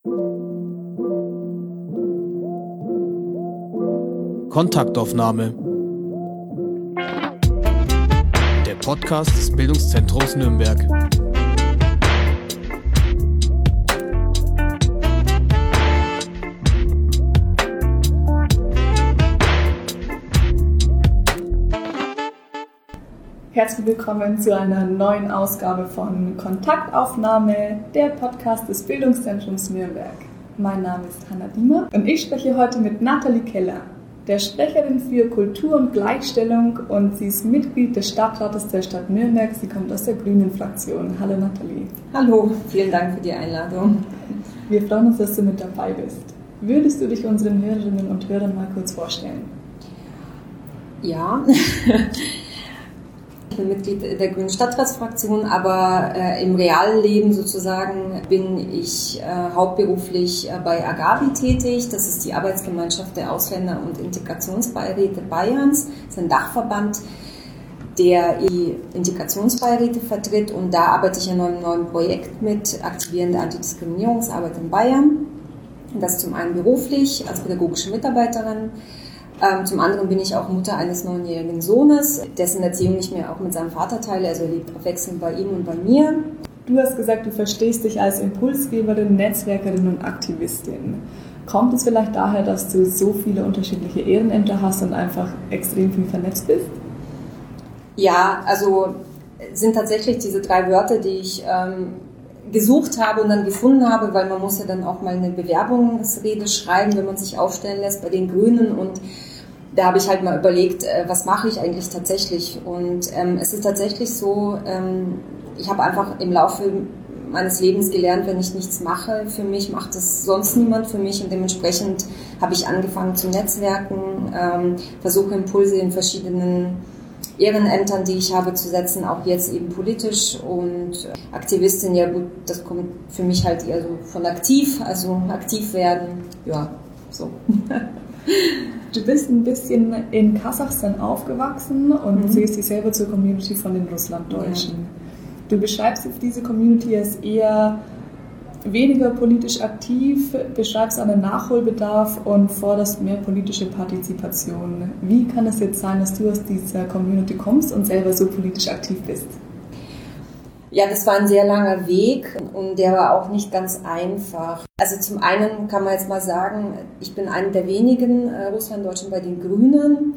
Kontaktaufnahme. Der Podcast des Bildungszentrums Nürnberg. Herzlich willkommen zu einer neuen Ausgabe von Kontaktaufnahme, der Podcast des Bildungszentrums Nürnberg. Mein Name ist Hanna Diemer und ich spreche heute mit Nathalie Keller, der Sprecherin für Kultur und Gleichstellung, und sie ist Mitglied des Stadtrates der Stadt Nürnberg. Sie kommt aus der Grünen-Fraktion. Hallo Nathalie. Hallo, vielen Dank für die Einladung. Wir freuen uns, dass du mit dabei bist. Würdest du dich unseren Hörerinnen und Hörern mal kurz vorstellen? Ja, ich bin Mitglied der Grünen Stadtratsfraktion, aber im realen Leben sozusagen bin ich hauptberuflich bei Agavi tätig. Das ist die Arbeitsgemeinschaft der Ausländer- und Integrationsbeiräte Bayerns. Das ist ein Dachverband, der die Integrationsbeiräte vertritt, und da arbeite ich an einem neuen Projekt mit, aktivierende Antidiskriminierungsarbeit in Bayern. Das zum einen beruflich als pädagogische Mitarbeiterin. Zum anderen bin ich auch Mutter eines 9-jährigen Sohnes, dessen Erziehung ich mir auch mit seinem Vater teile. Also er lebt abwechselnd bei ihm und bei mir. Du hast gesagt, du verstehst dich als Impulsgeberin, Netzwerkerin und Aktivistin. Kommt es vielleicht daher, dass du so viele unterschiedliche Ehrenämter hast und einfach extrem viel vernetzt bist? Ja, also sind tatsächlich diese 3 Wörter, die ich gesucht habe und dann gefunden habe, weil man muss ja dann auch mal eine Bewerbungsrede schreiben, wenn man sich aufstellen lässt bei den Grünen, und da habe ich halt mal überlegt, was mache ich eigentlich tatsächlich, und es ist tatsächlich so, ich habe einfach im Laufe meines Lebens gelernt, wenn ich nichts mache für mich, macht es sonst niemand für mich, und dementsprechend habe ich angefangen zu netzwerken, versuche Impulse in verschiedenen Ehrenämtern, die ich habe, zu setzen, auch jetzt eben politisch, und Aktivistin, ja gut, das kommt für mich halt eher so von aktiv, also aktiv werden, ja, so. Du bist ein bisschen in Kasachstan aufgewachsen und zählst dich selber zur Community von den Russlanddeutschen. Ja. Du beschreibst jetzt diese Community als eher weniger politisch aktiv, beschreibst einen Nachholbedarf und forderst mehr politische Partizipation. Wie kann es jetzt sein, dass du aus dieser Community kommst und selber so politisch aktiv bist? Ja, das war ein sehr langer Weg und der war auch nicht ganz einfach. Also zum einen kann man jetzt mal sagen, ich bin eine der wenigen Russlanddeutschen bei den Grünen.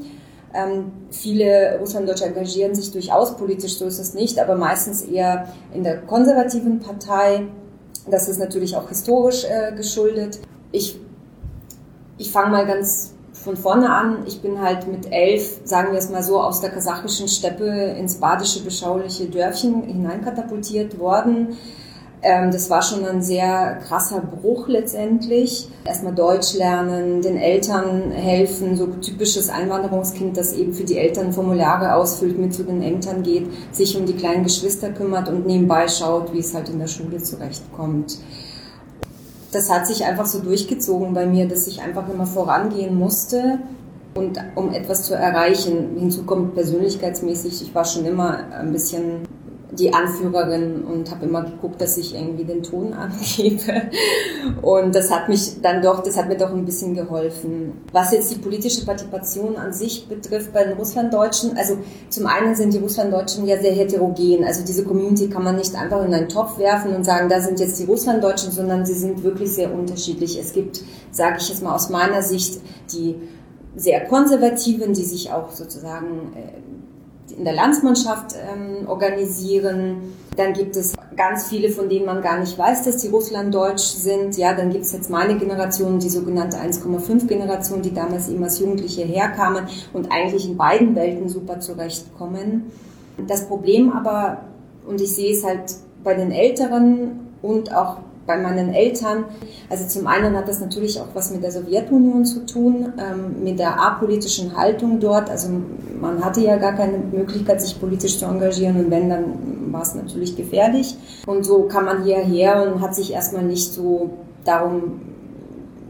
Viele Russlanddeutsche engagieren sich durchaus politisch, so ist es nicht, aber meistens eher in der konservativen Partei. Das ist natürlich auch historisch geschuldet. Ich fange mal ganz von vorne an. Ich bin halt mit 11, sagen wir es mal so, aus der kasachischen Steppe ins badische, beschauliche Dörfchen hineinkatapultiert worden. Das war schon ein sehr krasser Bruch letztendlich. Erstmal Deutsch lernen, den Eltern helfen, so typisches Einwanderungskind, das eben für die Eltern Formulare ausfüllt, mit zu den Ämtern geht, sich um die kleinen Geschwister kümmert und nebenbei schaut, wie es halt in der Schule zurechtkommt. Das hat sich einfach so durchgezogen bei mir, dass ich einfach immer vorangehen musste, und um etwas zu erreichen. Hinzu kommt persönlichkeitsmäßig, ich war schon immer ein bisschen die Anführerin und habe immer geguckt, dass ich irgendwie den Ton angebe. Und das hat mir doch ein bisschen geholfen. Was jetzt die politische Partizipation an sich betrifft bei den Russlanddeutschen, also zum einen sind die Russlanddeutschen ja sehr heterogen. Also diese Community kann man nicht einfach in einen Topf werfen und sagen, da sind jetzt die Russlanddeutschen, sondern sie sind wirklich sehr unterschiedlich. Es gibt, sage ich jetzt mal aus meiner Sicht, die sehr Konservativen, die sich auch sozusagen in der Landsmannschaft organisieren. Dann gibt es ganz viele, von denen man gar nicht weiß, dass die Russlanddeutsch sind. Ja, dann gibt es jetzt meine Generation, die sogenannte 1,5-Generation, die damals eben als Jugendliche herkamen und eigentlich in beiden Welten super zurechtkommen. Das Problem aber, und ich sehe es halt bei den Älteren und auch bei meinen Eltern, also zum einen hat das natürlich auch was mit der Sowjetunion zu tun, mit der apolitischen Haltung dort. Also man hatte ja gar keine Möglichkeit, sich politisch zu engagieren, und wenn, dann war es natürlich gefährlich. Und so kam man hierher und hat sich erstmal nicht so darum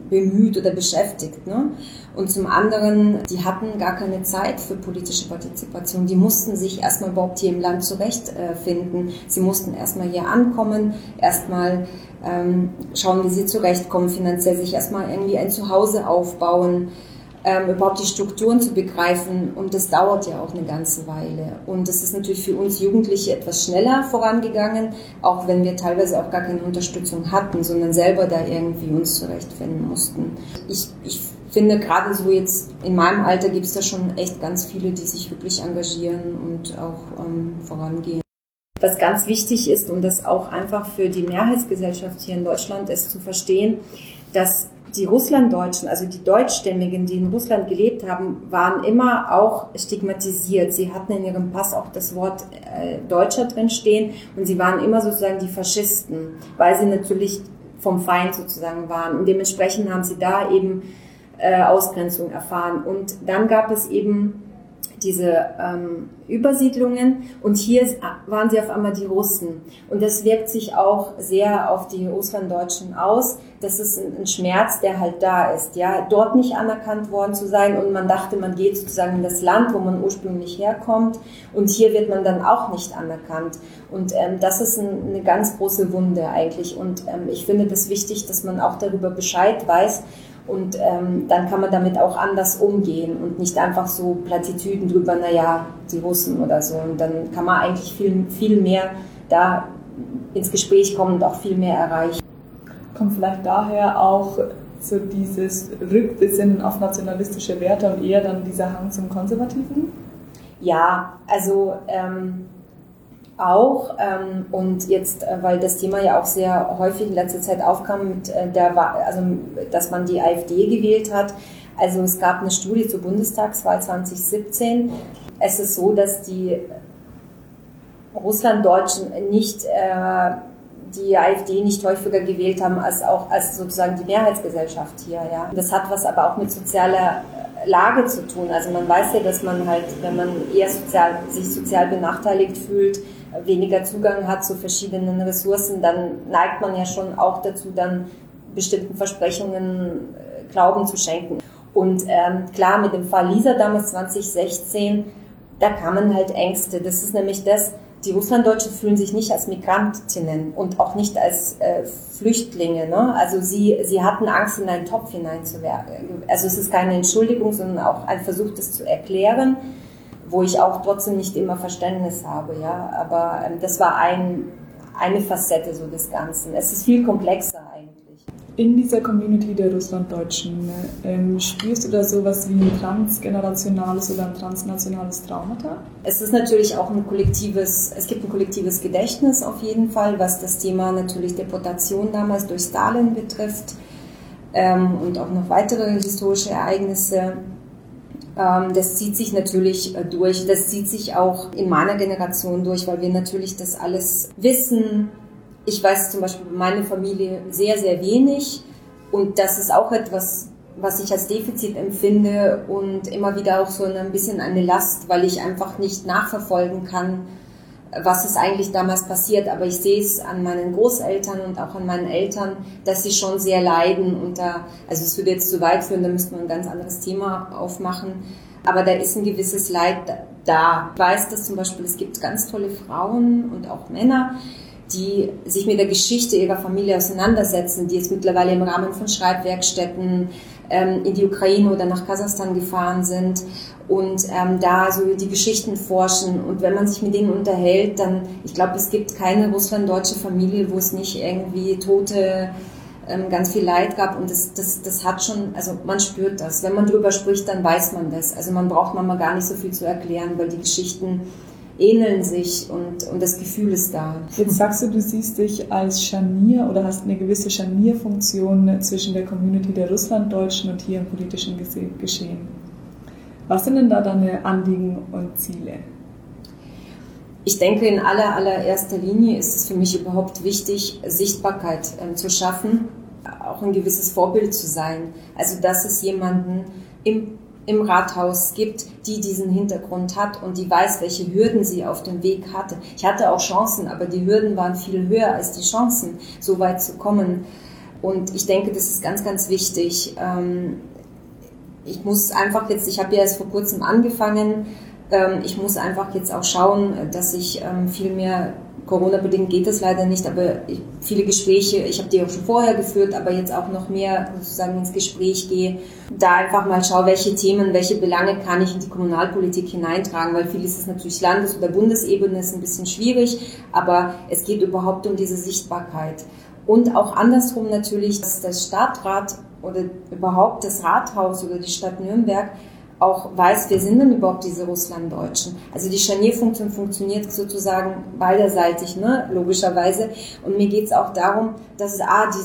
bemüht oder beschäftigt. Ne? Und zum anderen, die hatten gar keine Zeit für politische Partizipation. Die mussten sich erstmal überhaupt hier im Land zurechtfinden. Sie mussten erstmal hier ankommen, erstmal schauen, wie sie zurechtkommen, finanziell sich erstmal irgendwie ein Zuhause aufbauen, überhaupt die Strukturen zu begreifen. Und das dauert ja auch eine ganze Weile. Und das ist natürlich für uns Jugendliche etwas schneller vorangegangen, auch wenn wir teilweise auch gar keine Unterstützung hatten, sondern selber da irgendwie uns zurechtfinden mussten. Ich finde, gerade so jetzt in meinem Alter gibt es da schon echt ganz viele, die sich wirklich engagieren und auch vorangehen. Was ganz wichtig ist, und das auch einfach für die Mehrheitsgesellschaft hier in Deutschland ist, zu verstehen, dass die Russlanddeutschen, also die Deutschstämmigen, die in Russland gelebt haben, waren immer auch stigmatisiert. Sie hatten in ihrem Pass auch das Wort Deutscher drin stehen und sie waren immer sozusagen die Faschisten, weil sie natürlich vom Feind sozusagen waren. Und dementsprechend haben sie da eben Ausgrenzung erfahren. Und dann gab es eben diese Übersiedlungen und hier waren sie auf einmal die Russen. Und das wirkt sich auch sehr auf die Russlanddeutschen aus. Das ist ein Schmerz, der halt da ist. Ja, dort nicht anerkannt worden zu sein und man dachte, man geht sozusagen in das Land, wo man ursprünglich herkommt und hier wird man dann auch nicht anerkannt. Und das ist eine ganz große Wunde eigentlich. Und ich finde das wichtig, dass man auch darüber Bescheid weiß. Und dann kann man damit auch anders umgehen und nicht einfach so Plattitüden drüber, naja, die Russen oder so. Und dann kann man eigentlich viel mehr da ins Gespräch kommen und auch viel mehr erreichen. Kommt vielleicht daher auch so dieses Rückbesinnen auf nationalistische Werte und eher dann dieser Hang zum Konservativen? Ja, also auch und jetzt, weil das Thema ja auch sehr häufig in letzter Zeit aufkam, mit dass man die AfD gewählt hat. Also es gab eine Studie zur Bundestagswahl 2017. Es ist so, dass die Russlanddeutschen nicht die AfD nicht häufiger gewählt haben als sozusagen die Mehrheitsgesellschaft hier. Ja. Das hat was aber auch mit sozialer Lage zu tun. Also man weiß ja, dass man halt, wenn man eher sich sozial benachteiligt fühlt, weniger Zugang hat zu verschiedenen Ressourcen, dann neigt man ja schon auch dazu, dann bestimmten Versprechungen Glauben zu schenken. Und klar, mit dem Fall Lisa damals 2016, da kamen halt Ängste. Das ist nämlich das, die Russlanddeutschen fühlen sich nicht als Migrantinnen und auch nicht als Flüchtlinge. Ne? Also sie hatten Angst, in einen Topf hineinzuwerfen. Also es ist keine Entschuldigung, sondern auch ein Versuch, das zu erklären, wo ich auch trotzdem nicht immer Verständnis habe. Ja? Aber das war eine Facette so des Ganzen. Es ist viel komplexer eigentlich. In dieser Community der Russlanddeutschen spürst du da sowas wie ein transgenerationales oder ein transnationales Traumata? Es ist natürlich auch es gibt ein kollektives Gedächtnis auf jeden Fall, was das Thema natürlich Deportation damals durch Stalin betrifft und auch noch weitere historische Ereignisse. Das zieht sich natürlich durch, das zieht sich auch in meiner Generation durch, weil wir natürlich das alles wissen. Ich weiß zum Beispiel über meine Familie sehr, sehr wenig und das ist auch etwas, was ich als Defizit empfinde und immer wieder auch so ein bisschen eine Last, weil ich einfach nicht nachverfolgen kann, was ist eigentlich damals passiert. Aber ich sehe es an meinen Großeltern und auch an meinen Eltern, dass sie schon sehr leiden also es würde jetzt zu weit führen, da müsste man ein ganz anderes Thema aufmachen. Aber da ist ein gewisses Leid da. Ich weiß, dass zum Beispiel es gibt ganz tolle Frauen und auch Männer, die sich mit der Geschichte ihrer Familie auseinandersetzen, die jetzt mittlerweile im Rahmen von Schreibwerkstätten in die Ukraine oder nach Kasachstan gefahren sind und da so die Geschichten forschen. Und wenn man sich mit denen unterhält, dann, ich glaube, es gibt keine russlanddeutsche Familie, wo es nicht irgendwie Tote, ganz viel Leid gab. Und das hat schon, also man spürt das. Wenn man drüber spricht, dann weiß man das. Also man braucht manchmal gar nicht so viel zu erklären, weil die Geschichten ähneln sich und das Gefühl ist da. Jetzt sagst du siehst dich als Scharnier oder hast eine gewisse Scharnierfunktion zwischen der Community der Russlanddeutschen und hier im politischen Geschehen. Was sind denn da deine Anliegen und Ziele? Ich denke, in allererster Linie ist es für mich überhaupt wichtig, Sichtbarkeit zu schaffen, auch ein gewisses Vorbild zu sein. Also, dass es jemanden im Rathaus gibt, die diesen Hintergrund hat und die weiß, welche Hürden sie auf dem Weg hatte. Ich hatte auch Chancen, aber die Hürden waren viel höher als die Chancen, so weit zu kommen. Und ich denke, das ist ganz, ganz wichtig. Ich muss einfach jetzt, ich habe ja erst vor kurzem angefangen, ich muss einfach jetzt auch schauen, dass ich viel mehr, Corona-bedingt geht das leider nicht, aber viele Gespräche, ich habe die auch schon vorher geführt, aber jetzt auch noch mehr sozusagen ins Gespräch gehe, da einfach mal schaue, welche Themen, welche Belange kann ich in die Kommunalpolitik hineintragen, weil vieles ist natürlich Landes- oder Bundesebene, ist ein bisschen schwierig, aber es geht überhaupt um diese Sichtbarkeit. Und auch andersrum natürlich, dass der Stadtrat oder überhaupt das Rathaus oder die Stadt Nürnberg auch weiß, wer sind denn überhaupt diese Russlanddeutschen. Also die Scharnierfunktion funktioniert sozusagen beiderseitig, ne, logischerweise. Und mir geht es auch darum, dass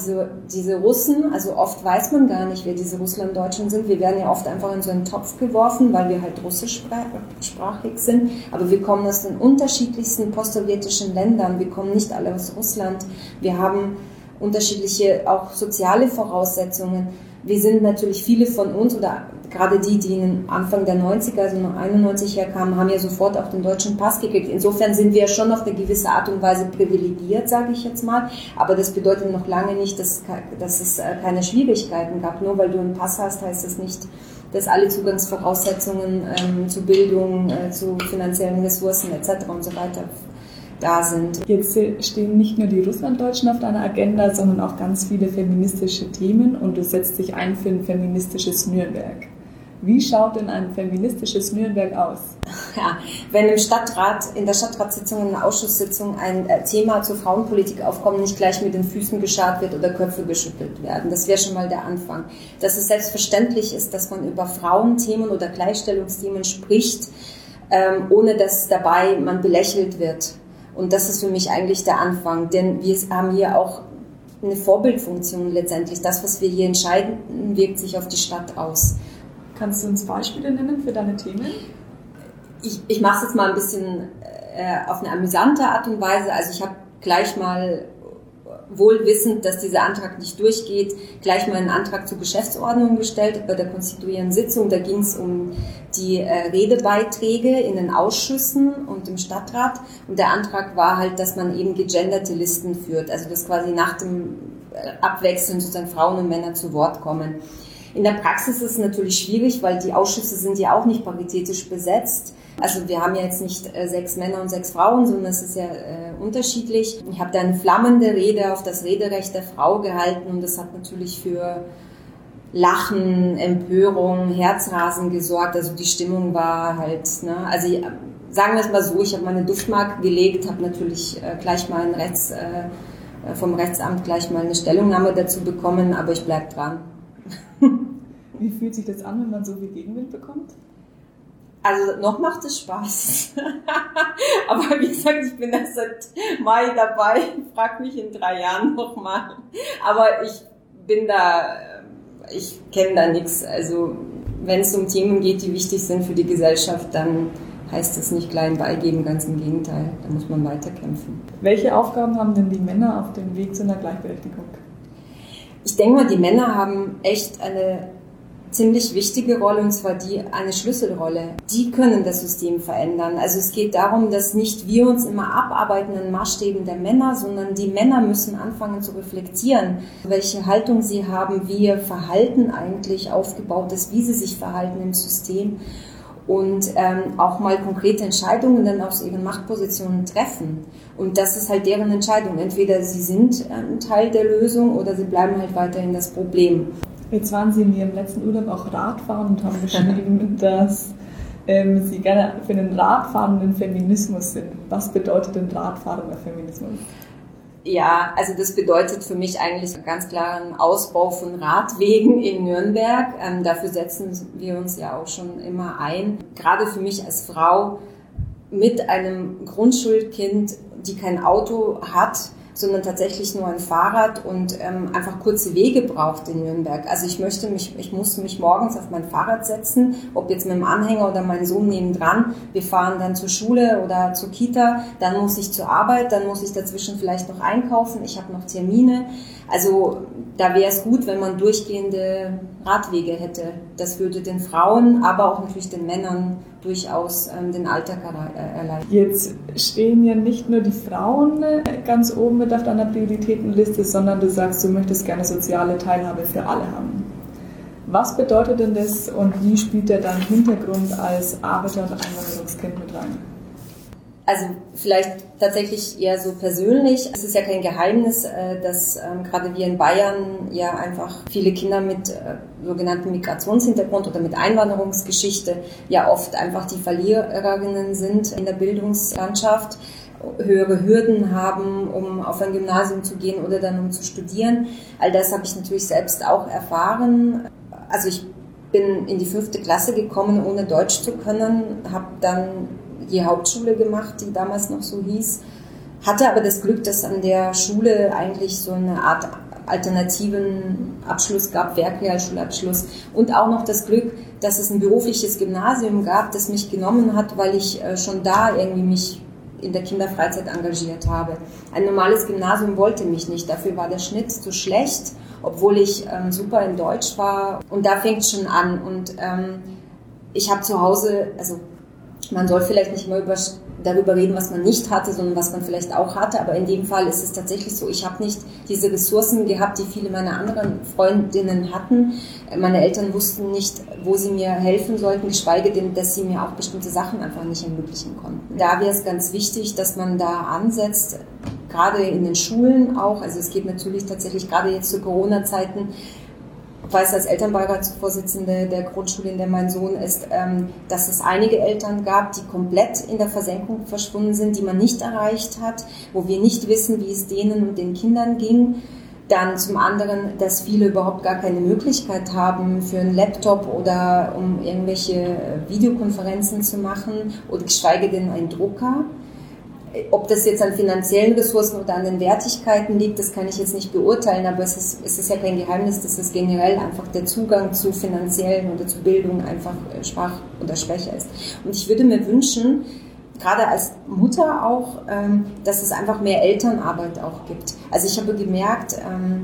diese Russen, also oft weiß man gar nicht, wer diese Russlanddeutschen sind. Wir werden ja oft einfach in so einen Topf geworfen, weil wir halt russischsprachig sind. Aber wir kommen aus den unterschiedlichsten postsowjetischen Ländern. Wir kommen nicht alle aus Russland. Wir haben unterschiedliche auch soziale Voraussetzungen. Wir sind natürlich viele von uns, oder gerade die Anfang der 90er, also 91 herkamen, haben ja sofort auch den deutschen Pass gekriegt. Insofern sind wir schon auf eine gewisse Art und Weise privilegiert, sage ich jetzt mal. Aber das bedeutet noch lange nicht, dass es keine Schwierigkeiten gab. Nur weil du einen Pass hast, heißt das nicht, dass alle Zugangsvoraussetzungen zu Bildung, zu finanziellen Ressourcen etc. und so weiter da sind. Jetzt stehen nicht nur die Russlanddeutschen auf deiner Agenda, sondern auch ganz viele feministische Themen und du setzt dich ein für ein feministisches Nürnberg. Wie schaut denn ein feministisches Nürnberg aus? Ja, wenn in der Stadtratssitzung, in der Ausschusssitzung ein Thema zur Frauenpolitik aufkommt, nicht gleich mit den Füßen gescharrt wird oder Köpfe geschüttelt werden. Das wäre schon mal der Anfang. Dass es selbstverständlich ist, dass man über Frauenthemen oder Gleichstellungsthemen spricht, ohne dass dabei man belächelt wird. Und das ist für mich eigentlich der Anfang, denn wir haben hier auch eine Vorbildfunktion letztendlich. Das, was wir hier entscheiden, wirkt sich auf die Stadt aus. Kannst du uns Beispiele nennen für deine Themen? Ich mache es jetzt mal ein bisschen auf eine amüsante Art und Weise. Also ich habe gleich mal, wohl wissend, dass dieser Antrag nicht durchgeht, gleich mal einen Antrag zur Geschäftsordnung gestellt bei der konstituierenden Sitzung. Da ging es um die Redebeiträge in den Ausschüssen und im Stadtrat. Und der Antrag war halt, dass man eben gegenderte Listen führt, also dass quasi nach dem Abwechseln sozusagen Frauen und Männer zu Wort kommen. In der Praxis ist es natürlich schwierig, weil die Ausschüsse sind ja auch nicht paritätisch besetzt. Also wir haben ja jetzt nicht 6 Männer und 6 Frauen, sondern es ist ja unterschiedlich. Ich habe da eine flammende Rede auf das Rederecht der Frau gehalten und das hat natürlich für Lachen, Empörung, Herzrasen gesorgt. Also die Stimmung war halt, ne, also sagen wir es mal so, ich habe meine Duftmarke gelegt, habe natürlich gleich mal vom Rechtsamt gleich mal eine Stellungnahme dazu bekommen, aber ich bleibe dran. Wie fühlt sich das an, wenn man so viel Gegenwind bekommt? Also noch macht es Spaß. Aber wie gesagt, ich bin erst seit Mai dabei. Frag mich in 3 Jahren nochmal. Aber ich kenne da nichts. Also wenn es um Themen geht, die wichtig sind für die Gesellschaft, dann heißt das nicht klein beigeben, ganz im Gegenteil. Da muss man weiterkämpfen. Welche Aufgaben haben denn die Männer auf dem Weg zu einer Gleichberechtigung? Ich denke mal, die Männer haben echt eine ziemlich wichtige Rolle, und zwar eine Schlüsselrolle. Die können das System verändern. Also es geht darum, dass nicht wir uns immer abarbeiten an Maßstäben der Männer, sondern die Männer müssen anfangen zu reflektieren, welche Haltung sie haben, wie ihr Verhalten eigentlich aufgebaut ist, wie sie sich verhalten im System und auch mal konkrete Entscheidungen dann aus ihren Machtpositionen treffen. Und das ist halt deren Entscheidung. Entweder sie sind ein Teil der Lösung oder sie bleiben halt weiterhin das Problem. Jetzt waren Sie in Ihrem letzten Urlaub auch Radfahren und haben geschrieben, dass Sie gerne für den radfahrenden Feminismus sind. Was bedeutet denn radfahrender Feminismus? Ja, also das bedeutet für mich eigentlich ganz klar einen Ausbau von Radwegen in Nürnberg. Dafür setzen wir uns ja auch schon immer ein. Gerade für mich als Frau mit einem Grundschulkind, die kein Auto hat, sondern tatsächlich nur ein Fahrrad und einfach kurze Wege braucht in Nürnberg. Also ich muss mich morgens auf mein Fahrrad setzen, ob jetzt mit dem Anhänger oder mein Sohn nebendran. Wir fahren dann zur Schule oder zur Kita, dann muss ich zur Arbeit, dann muss ich dazwischen vielleicht noch einkaufen, ich habe noch Termine. Also da wäre es gut, wenn man durchgehende Radwege hätte. Das würde den Frauen, aber auch natürlich den Männern durchaus den Alltag erleichtern. Jetzt stehen ja nicht nur die Frauen ganz oben mit auf deiner Prioritätenliste, sondern du sagst, du möchtest gerne soziale Teilhabe für alle haben. Was bedeutet denn das und wie spielt der dein Hintergrund als Arbeiter- und Einwanderungskind mit rein? Also vielleicht tatsächlich eher so persönlich. Es ist ja kein Geheimnis, dass gerade wir in Bayern ja einfach viele Kinder mit sogenanntem Migrationshintergrund oder mit Einwanderungsgeschichte ja oft einfach die Verliererinnen sind in der Bildungslandschaft, höhere Hürden haben, um auf ein Gymnasium zu gehen oder dann um zu studieren. All das habe ich natürlich selbst auch erfahren. Also ich bin in die 5. Klasse gekommen, ohne Deutsch zu können, habe dann die Hauptschule gemacht, die damals noch so hieß, hatte aber das Glück, dass an der Schule eigentlich so eine Art alternativen Abschluss gab, Werkrealschulabschluss, und auch noch das Glück, dass es ein berufliches Gymnasium gab, das mich genommen hat, weil ich schon da irgendwie mich in der Kinderfreizeit engagiert habe. Ein normales Gymnasium wollte mich nicht, dafür war der Schnitt zu schlecht, obwohl ich super in Deutsch war, und da fängt es schon an. Und ich habe zu Hause, also man soll vielleicht nicht immer darüber reden, was man nicht hatte, sondern was man vielleicht auch hatte. Aber in dem Fall ist es tatsächlich so, ich habe nicht diese Ressourcen gehabt, die viele meiner anderen Freundinnen hatten. Meine Eltern wussten nicht, wo sie mir helfen sollten, geschweige denn, dass sie mir auch bestimmte Sachen einfach nicht ermöglichen konnten. Da wäre es ganz wichtig, dass man da ansetzt, gerade in den Schulen auch. Also es geht natürlich tatsächlich gerade jetzt zu Corona-Zeiten. Ich weiß als Elternbeiratsvorsitzende der Grundschule, in der mein Sohn ist, dass es einige Eltern gab, die komplett in der Versenkung verschwunden sind, die man nicht erreicht hat, wo wir nicht wissen, wie es denen und den Kindern ging. Dann zum anderen, dass viele überhaupt gar keine Möglichkeit haben für einen Laptop oder um irgendwelche Videokonferenzen zu machen oder geschweige denn einen Drucker. Ob das jetzt an finanziellen Ressourcen oder an den Wertigkeiten liegt, das kann ich jetzt nicht beurteilen, aber es ist ja kein Geheimnis, dass es generell einfach der Zugang zu finanziellen oder zu Bildung einfach schwach oder schwächer ist. Und ich würde mir wünschen, gerade als Mutter auch, dass es einfach mehr Elternarbeit auch gibt. Also ich habe gemerkt,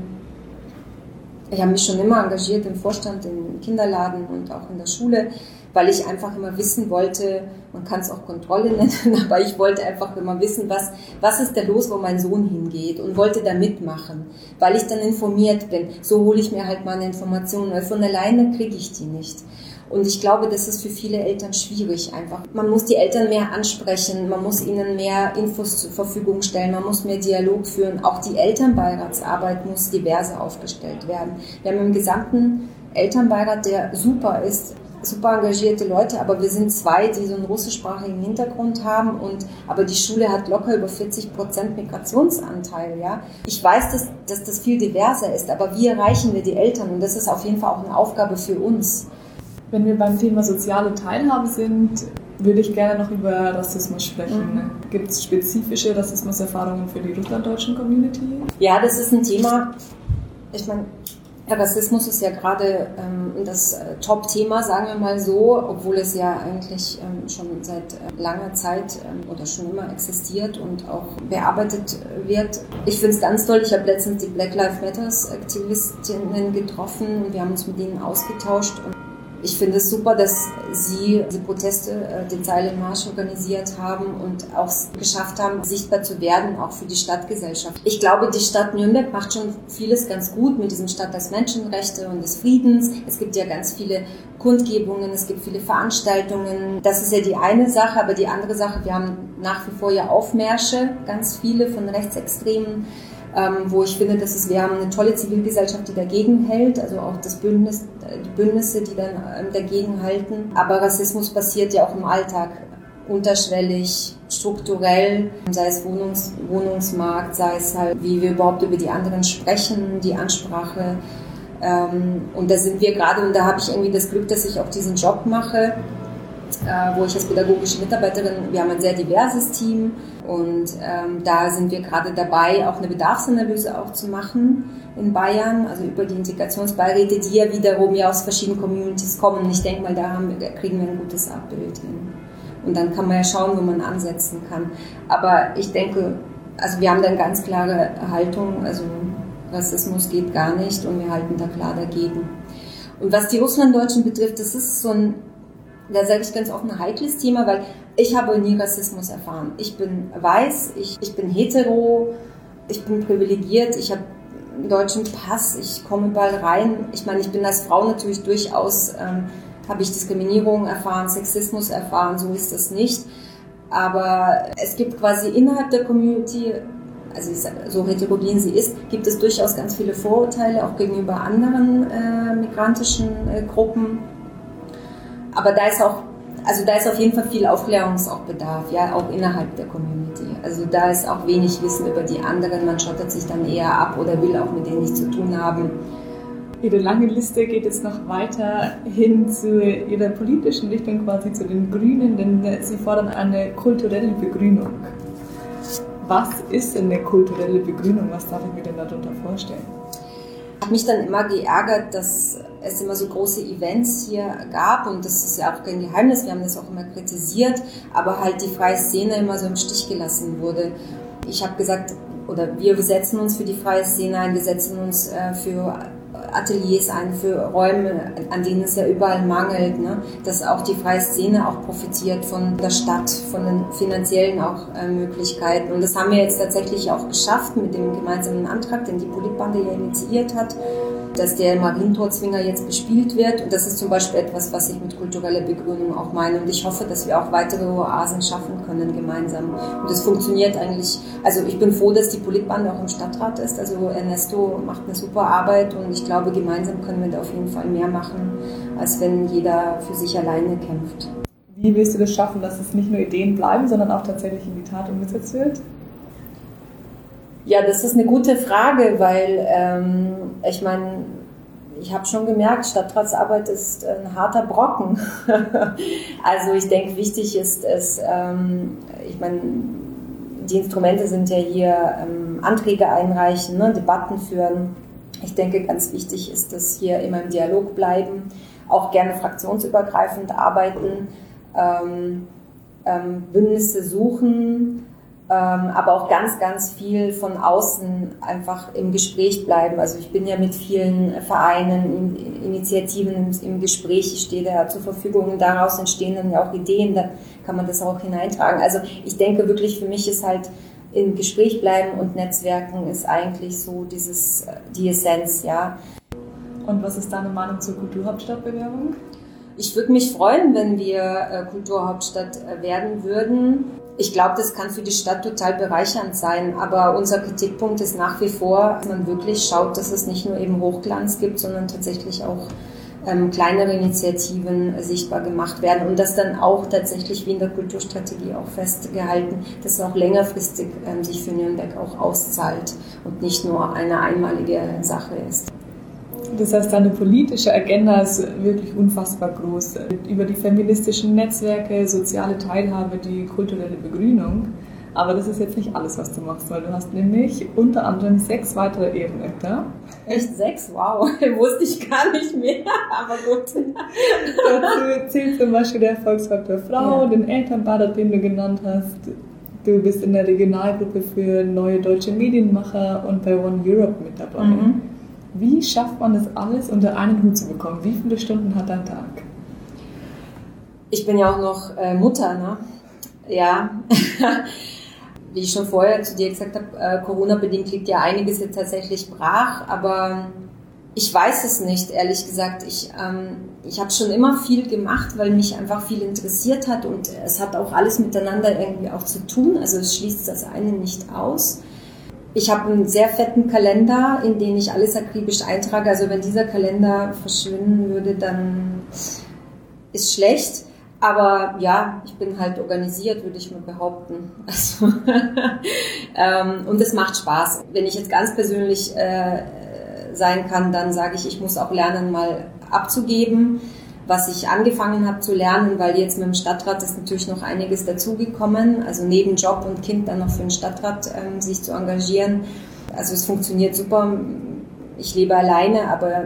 ich habe mich schon immer engagiert im Vorstand, im Kinderladen und auch in der Schule, weil ich einfach immer wissen wollte, man kann es auch Kontrolle nennen, aber ich wollte einfach immer wissen, was ist da los, wo mein Sohn hingeht, und wollte da mitmachen, weil ich dann informiert bin. So hole ich mir halt meine Informationen, weil von alleine kriege ich die nicht. Und ich glaube, das ist für viele Eltern schwierig einfach. Man muss die Eltern mehr ansprechen, man muss ihnen mehr Infos zur Verfügung stellen, man muss mehr Dialog führen. Auch die Elternbeiratsarbeit muss diverser aufgestellt werden. Wir haben im gesamten Elternbeirat, der super ist, super engagierte Leute, aber wir sind 2, die so einen russischsprachigen Hintergrund haben, aber die Schule hat locker über 40% Migrationsanteil. Ja? Ich weiß, dass das viel diverser ist, aber wie erreichen wir die Eltern? Und das ist auf jeden Fall auch eine Aufgabe für uns. Wenn wir beim Thema soziale Teilhabe sind, würde ich gerne noch über Rassismus sprechen. Gibt es spezifische Rassismuserfahrungen für die russlanddeutschen Community? Ja, das ist ein Thema. Ich meine, Rassismus ist ja gerade das Top-Thema, sagen wir mal so, obwohl es ja eigentlich schon seit langer Zeit oder schon immer existiert und auch bearbeitet wird. Ich finde es ganz toll, ich habe letztens die Black Lives Matter Aktivistinnen getroffen und wir haben uns mit ihnen ausgetauscht. Und ich finde es super, dass Sie diese Proteste, den Silent March organisiert haben und auch geschafft haben, sichtbar zu werden, auch für die Stadtgesellschaft. Ich glaube, die Stadt Nürnberg macht schon vieles ganz gut mit diesem Stadt des Menschenrechte und des Friedens. Es gibt ja ganz viele Kundgebungen, es gibt viele Veranstaltungen. Das ist ja die eine Sache, aber die andere Sache, wir haben nach wie vor ja Aufmärsche, ganz viele von Rechtsextremen, wo ich finde, wir haben eine tolle Zivilgesellschaft, die dagegen hält, also auch die Bündnisse, die dann dagegen halten. Aber Rassismus passiert ja auch im Alltag, unterschwellig, strukturell, sei es Wohnungsmarkt, sei es halt, wie wir überhaupt über die anderen sprechen, die Ansprache. Und da sind wir gerade, und da habe ich irgendwie das Glück, dass ich auch diesen Job mache, wo ich als pädagogische Mitarbeiterin, wir haben ein sehr diverses Team, und da sind wir gerade dabei, auch eine Bedarfsanalyse auch zu machen in Bayern, also über die Integrationsbeiräte, die ja wiederum ja aus verschiedenen Communities kommen. Und ich denke mal, da kriegen wir ein gutes Abbild hin. Und dann kann man ja schauen, wo man ansetzen kann. Aber ich denke, also wir haben da eine ganz klare Haltung, also Rassismus geht gar nicht, und wir halten da klar dagegen. Und was die Russlanddeutschen betrifft, das ist so ein, da sage ich ganz offen, ein heikles Thema, weil ich habe nie Rassismus erfahren. Ich bin weiß, ich bin hetero, ich bin privilegiert, ich habe einen deutschen Pass, ich komme überall rein. Ich meine, ich bin als Frau natürlich durchaus, habe ich Diskriminierung erfahren, Sexismus erfahren, so ist das nicht. Aber es gibt quasi innerhalb der Community, also so heterogen sie ist, gibt es durchaus ganz viele Vorurteile, auch gegenüber anderen migrantischen Gruppen. Aber da ist auf jeden Fall viel Aufklärungsbedarf, ja, auch innerhalb der Community. Also da ist auch wenig Wissen über die anderen, man schottet sich dann eher ab oder will auch mit denen nichts zu tun haben. Ihre lange Liste geht jetzt noch weiter hin zu Ihrer politischen Richtung, quasi zu den Grünen, denn Sie fordern eine kulturelle Begrünung. Was ist denn eine kulturelle Begrünung? Was darf ich mir denn darunter vorstellen? Ich habe mich dann immer geärgert, dass es immer so große Events hier gab und das ist ja auch kein Geheimnis, wir haben das auch immer kritisiert, aber halt die freie Szene immer so im Stich gelassen wurde. Ich habe gesagt, oder wir setzen uns für die freie Szene ein, wir setzen uns für Ateliers ein, für Räume, an denen es ja überall mangelt, ne? Dass auch die freie Szene auch profitiert von der Stadt, von den finanziellen auch Möglichkeiten. Und das haben wir jetzt tatsächlich auch geschafft mit dem gemeinsamen Antrag, den die Politbande ja initiiert hat, dass der Marientorzwinger jetzt bespielt wird. Und das ist zum Beispiel etwas, was ich mit kultureller Begrünung auch meine. Und ich hoffe, dass wir auch weitere Oasen schaffen können gemeinsam. Und das funktioniert eigentlich. Also ich bin froh, dass die Politbande auch im Stadtrat ist. Also Ernesto macht eine super Arbeit und ich glaube, gemeinsam können wir da auf jeden Fall mehr machen, als wenn jeder für sich alleine kämpft. Wie willst du das schaffen, dass es nicht nur Ideen bleiben, sondern auch tatsächlich in die Tat umgesetzt wird? Ja, das ist eine gute Frage, weil ich meine, ich habe schon gemerkt, Stadtratsarbeit ist ein harter Brocken. Also ich denke, wichtig ist es, ich meine, die Instrumente sind ja hier Anträge einreichen, ne, Debatten führen. Ich denke, ganz wichtig ist, dass hier immer im Dialog bleiben, auch gerne fraktionsübergreifend arbeiten, Bündnisse suchen, aber auch ganz, ganz viel von außen einfach im Gespräch bleiben. Also ich bin ja mit vielen Vereinen, Initiativen im Gespräch, ich stehe da zur Verfügung und daraus entstehen dann ja auch Ideen, da kann man das auch hineintragen. Also ich denke wirklich, für mich ist halt im Gespräch bleiben und Netzwerken ist eigentlich so die Essenz, ja. Und was ist deine Meinung zur Kulturhauptstadtbewerbung? Ich würde mich freuen, wenn wir Kulturhauptstadt werden würden. Ich glaube, das kann für die Stadt total bereichernd sein, aber unser Kritikpunkt ist nach wie vor, dass man wirklich schaut, dass es nicht nur eben Hochglanz gibt, sondern tatsächlich auch kleinere Initiativen sichtbar gemacht werden und das dann auch tatsächlich wie in der Kulturstrategie auch festgehalten, dass es auch längerfristig sich für Nürnberg auch auszahlt und nicht nur eine einmalige Sache ist. Das heißt, deine politische Agenda ist wirklich unfassbar groß. Über die feministischen Netzwerke, soziale Teilhabe, die kulturelle Begrünung. Aber das ist jetzt nicht alles, was du machst, weil du hast nämlich unter anderem 6 weitere Ehrenämter. Echt 6? Wow, wusste ich gar nicht mehr, aber gut. Dazu zählt zum Beispiel der Erfolgsfaktor Frau, ja, den Elternbeirat, den du genannt hast. Du bist in der Regionalgruppe für neue deutsche Medienmacher und bei One Europe mit dabei. Mhm. Wie schafft man das alles unter einen Hut zu bekommen? Wie viele Stunden hat dein Tag? Ich bin ja auch noch Mutter, ne? Ja. Wie ich schon vorher zu dir gesagt habe, Corona-bedingt liegt ja einiges jetzt tatsächlich brach, aber ich weiß es nicht, ehrlich gesagt. Ich habe schon immer viel gemacht, weil mich einfach viel interessiert hat und es hat auch alles miteinander irgendwie auch zu tun, also es schließt das eine nicht aus. Ich habe einen sehr fetten Kalender, in den ich alles akribisch eintrage, also wenn dieser Kalender verschwinden würde, dann ist schlecht. Aber ja, ich bin halt organisiert, würde ich mal behaupten. Also, und es macht Spaß. Wenn ich jetzt ganz persönlich sein kann, dann sage ich muss auch lernen, mal abzugeben, was ich angefangen habe zu lernen, weil jetzt mit dem Stadtrat ist natürlich noch einiges dazugekommen. Also neben Job und Kind dann noch für den Stadtrat sich zu engagieren. Also es funktioniert super ich lebe alleine, aber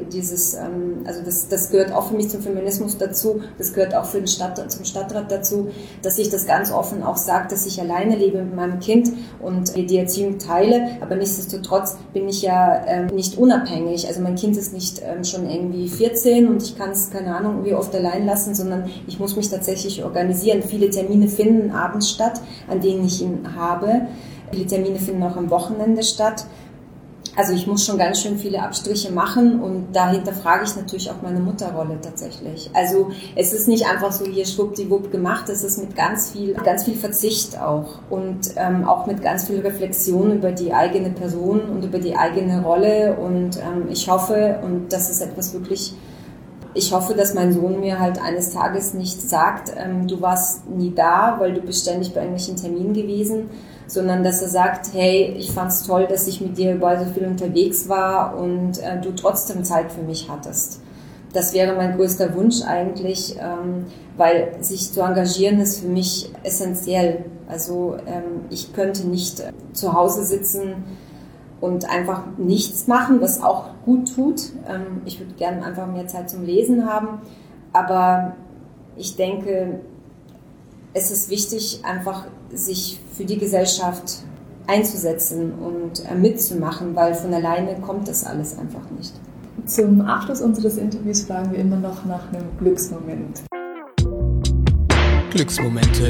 das gehört auch für mich zum Feminismus dazu, das gehört auch zum Stadtrat dazu, dass ich das ganz offen auch sage, dass ich alleine lebe mit meinem Kind und die Erziehung teile, aber nichtsdestotrotz bin ich ja nicht unabhängig. Also mein Kind ist nicht schon irgendwie 14 und ich kann es, keine Ahnung, wie oft allein lassen, sondern ich muss mich tatsächlich organisieren. Viele Termine finden abends statt, an denen ich ihn habe. Viele Termine finden auch am Wochenende statt. Also ich muss schon ganz schön viele Abstriche machen und dahinter frage ich natürlich auch meine Mutterrolle tatsächlich. Also es ist nicht einfach so hier schwuppdiwupp gemacht, es ist mit ganz viel Verzicht auch und auch mit ganz viel Reflexion über die eigene Person und über die eigene Rolle und ich hoffe, und das ist etwas wirklich, ich hoffe, dass mein Sohn mir halt eines Tages nicht sagt, du warst nie da, weil du bist ständig bei irgendwelchen Terminen gewesen, sondern dass er sagt, hey, ich fand's toll, dass ich mit dir überall so viel unterwegs war und du trotzdem Zeit für mich hattest. Das wäre mein größter Wunsch eigentlich, weil sich zu engagieren ist für mich essentiell. Also ich könnte nicht zu Hause sitzen und einfach nichts machen, was auch gut tut. Ich würde gerne einfach mehr Zeit zum Lesen haben, aber ich denke, es ist wichtig, einfach sich für die Gesellschaft einzusetzen und mitzumachen, weil von alleine kommt das alles einfach nicht. Zum Abschluss unseres Interviews fragen wir immer noch nach einem Glücksmoment. Glücksmomente.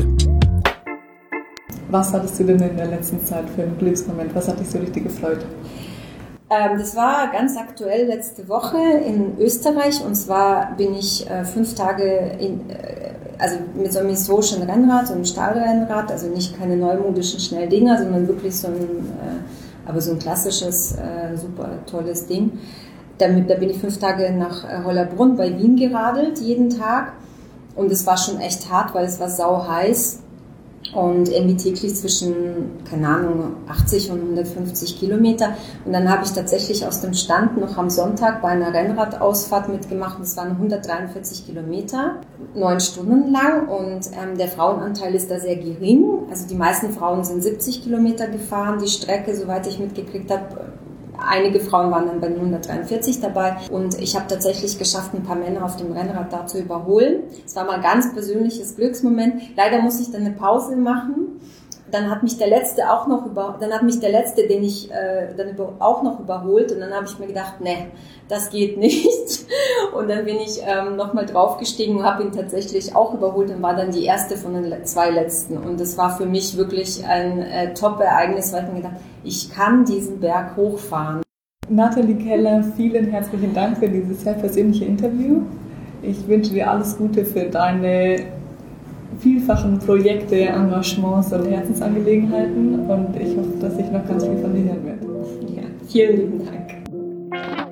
Was hattest du denn in der letzten Zeit für einen Glücksmoment? Was hat dich so richtig gefreut? Das war ganz aktuell letzte Woche in Österreich und zwar bin ich 5 Tage mit so einem historischen Rennrad, so einem Stahlrennrad, also nicht keine neumodischen Schnelldinger, sondern wirklich so ein klassisches, super tolles Ding. Da bin ich 5 Tage nach Hollerbrunn bei Wien geradelt, jeden Tag und es war schon echt hart, weil es war sau heiß. Und irgendwie täglich zwischen, keine Ahnung, 80 und 150 Kilometer. Und dann habe ich tatsächlich aus dem Stand noch am Sonntag bei einer Rennradausfahrt mitgemacht. Das waren 143 Kilometer, 9 Stunden lang. Und der Frauenanteil ist da sehr gering. Also die meisten Frauen sind 70 Kilometer gefahren. Die Strecke, soweit ich mitgekriegt habe, einige Frauen waren dann bei 143 dabei und ich habe tatsächlich geschafft, ein paar Männer auf dem Rennrad da zu überholen. Es war mal ein ganz persönliches Glücksmoment. Leider musste ich dann eine Pause machen. Dann hat mich der Letzte, den ich dann auch noch überholt und dann habe ich mir gedacht, ne, das geht nicht. Und dann bin ich nochmal draufgestiegen und habe ihn tatsächlich auch überholt und war dann die erste von den 2 Letzten. Und das war für mich wirklich ein Top-Ereignis, weil ich mir gedacht habe, ich kann diesen Berg hochfahren. Nathalie Keller, vielen herzlichen Dank für dieses sehr persönliche Interview. Ich wünsche dir alles Gute für deine vielfachen Projekte, Engagements und Herzensangelegenheiten und ich hoffe, dass ich noch ganz viel von dir hören werde. Ja, vielen lieben Dank.